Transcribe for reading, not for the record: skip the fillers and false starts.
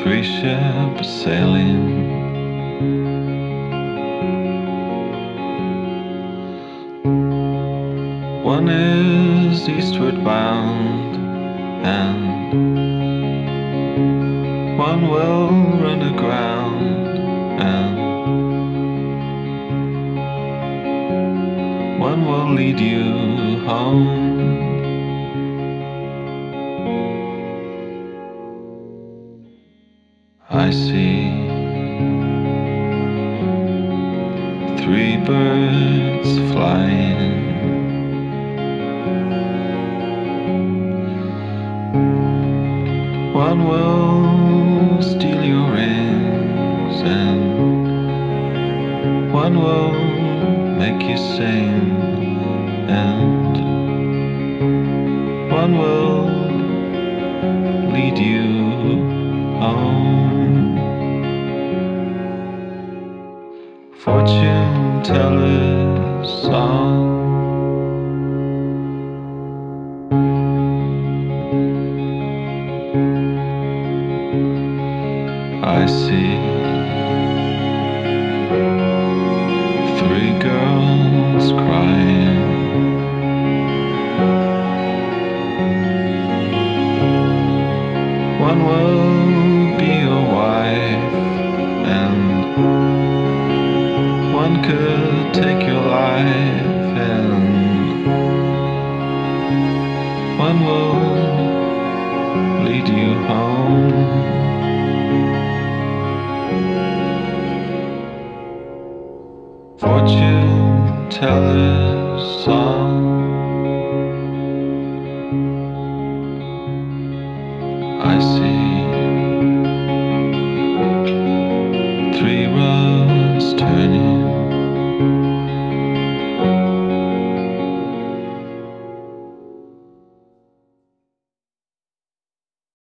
Three ships sailing, one is eastward bound, and one will run aground, and one will lead you home. I see three birds flying, one will steal your rings, and one will make you sing, and one will lead you home. Fortune teller's song. I see three girls crying, one will be your wife, and one could take your life, and one will lead you home. Fortune teller's song. I see